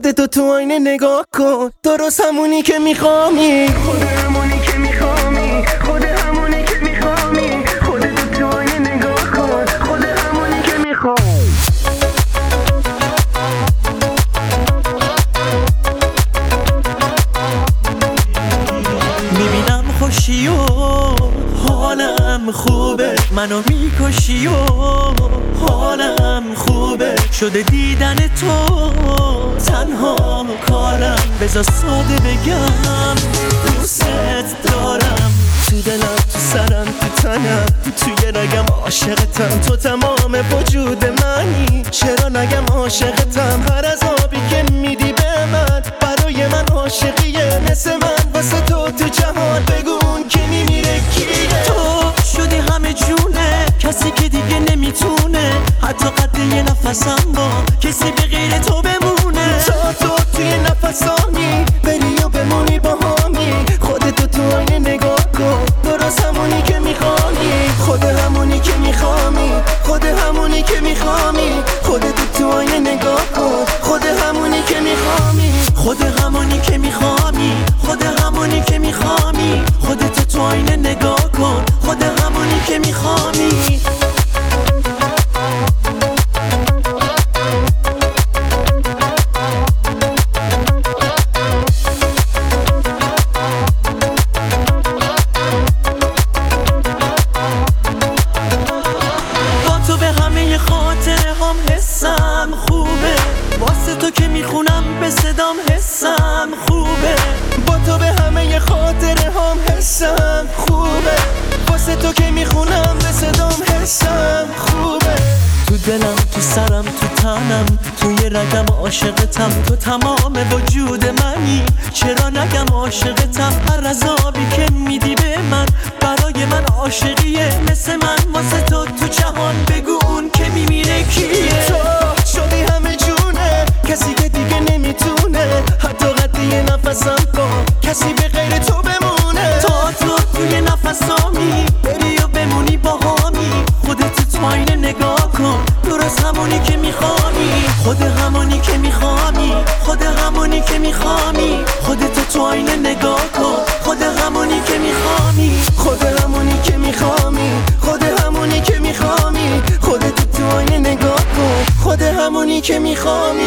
خودتو تو آینه نگاه کن، درست همونی که میخوامی، خود همونی که میخوامی، خود همونی که میخوامی، خودتو تو آینه نگاه کن، خود همونی که میخوامی. میبینم خوشی و حالم خوبه، منو میکشی و حالم خوبه، شده دیدن تو تنها کارم، بذار ساده بگم دوست دارم، تو دلم، تو سرم، تو تنم، توی رگم عاشقتم، تو تمام وجود منی، چرا نگم عاشقتم، هر عذابی که میدی به من برای من عاشقیه، مثل من واسه تو تو جهان بگون که میمیره کیه. تو شدی همه جونه، کسی که دیگه نمیتونه حتی قد یه نفسم با کسی به غیر تو بمونه، تا تو توی نفسانی بری و بمونی با همی، خودتو تو آینه نگاه کن، درست همونی که میخوانی، خود همونی که میخوامی، خود همونی که میخوامی، خودتو تو آینه نگاه کن، خود همونی که میخوامی، خود همونی که میخوامی، خود همونی که میخوامی، خودتو تو آینه نگاه کن، خود همونی که میخوامی. حسم خوبه واسه تو که میخونم به صدام، حسم خوبه با تو به همه خاطره هم، حسم خوبه واسه تو که میخونم به صدام، حسم خوبه، تو دلم، تو سرم، تو تنم، توی رگم عاشقتم، تو تمام وجود منی، چرا نگم عاشقتم، هر عذابی که میدی به من برای من عاشقیه، مثل من واسه تو تو جهان بگو اون که میمیره کیه. تو شدی همه جونه، کسی که دیگه نمیتونه حتی قد یه نفسم کن کسی به غیر تو بمونه، تا تو توی نفسامی بری و بمونی با همی، خودت تو آینه نگاه کن، درست همونی که میخوامی، خود همونی که میخوامی، خود همونی که میخوامی، خودت تو آینه نگاه کن، خود همونی که میخوامی، خود همونی که میخوامی، خود همونی که میخوامی، خودت تو آینه نگاه کن، خود همونی که میخوامی.